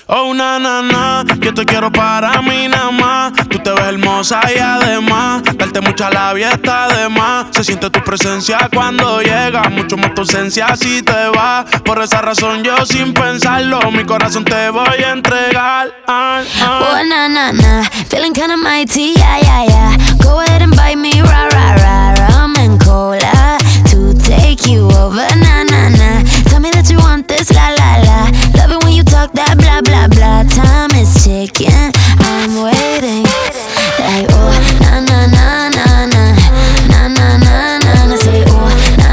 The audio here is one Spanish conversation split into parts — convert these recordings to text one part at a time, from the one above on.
Oh, na, yo te quiero para mí nada más. Tú te ves hermosa y además darte mucha labia está de más. Se siente tu presencia cuando llega, mucho más tu ausencia si te vas. Por esa razón yo sin pensarlo, mi corazón te voy a entregar. Oh, na, feeling kinda mighty, yeah. Go ahead and bite me, ra, rum and cola to take you over, na. Tell me that you want this, la. Love it when you talk that blah, blah. Time is ticking, I'm waiting. Like, oh, na. Say, oh,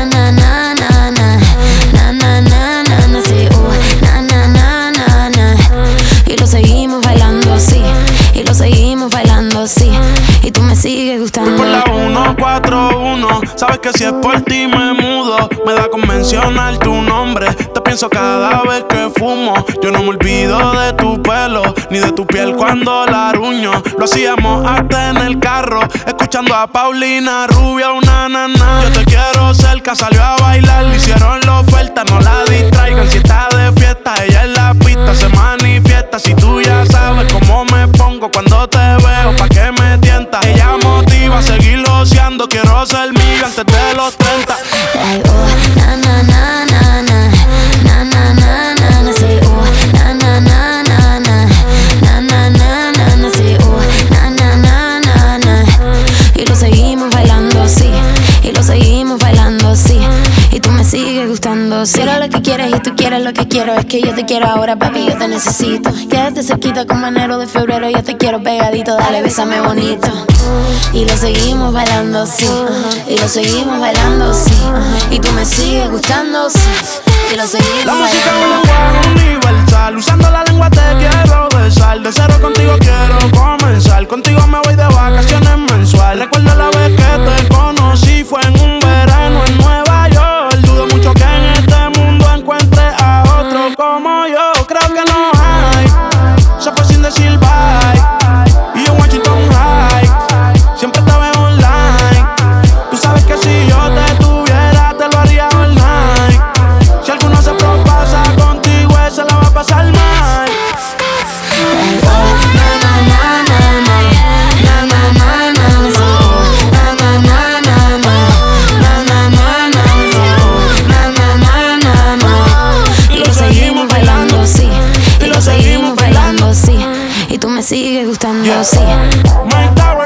na. Say, oh, na. Y lo seguimos bailando así, y lo seguimos bailando así. Y tú me sigues gustando. Voy por la 141, sabes que si es por ti me mudo. Me da con mencionar tu nombre, te pienso cada vez que fumo. Yo no me olvido de tu pelo, ni de tu piel cuando la ruño. Lo hacíamos hasta en el carro, escuchando a Paulina Rubio, una nana. Yo te quiero cerca, salió a bailar, le hicieron la oferta, no la distraigan. Si está de fiesta, ella en la pista se manifiesta. Si tú ya sabes cómo me pongo cuando te veo, pa' que me tientas. Ella motiva a seguir loceando, quiero ser mía antes de los 30. Ay, oh, na. Say, oh, na. Say, oh, na. Y lo seguimos bailando así, y lo seguimos bailando así. Y tú me sigues gustando, sí. Quiero lo que quieres y tú quieres lo que quiero. Es que yo te quiero ahora, papi, yo te necesito. Quédate cerquita como enero de febrero. Yo te quiero pegadito, dale, bésame bonito. Y lo seguimos bailando así, y lo seguimos bailando así. Y tú me sigues gustando, sí. Y lo seguimos la música es un bailando. lenguaje universal, usando la lengua te quiero besar. De cero contigo quiero comenzar, contigo me voy de vacaciones mensual. Recuerdo la vez que te conocí, fue en un verano en Nueva York. Dudo mucho que en este mundo encuentre a otro como yo. Creo que no hay, se fue sin decir bye. Y en Washington High, siempre te veo online. Tú sabes que si yo te tuviera, te lo haría all night. Si alguno se propasa contigo, ese la va a pasar mal. Y lo seguimos bailando así, y lo seguimos bailando así. Y tú me sigues gustando así. Mike Tower.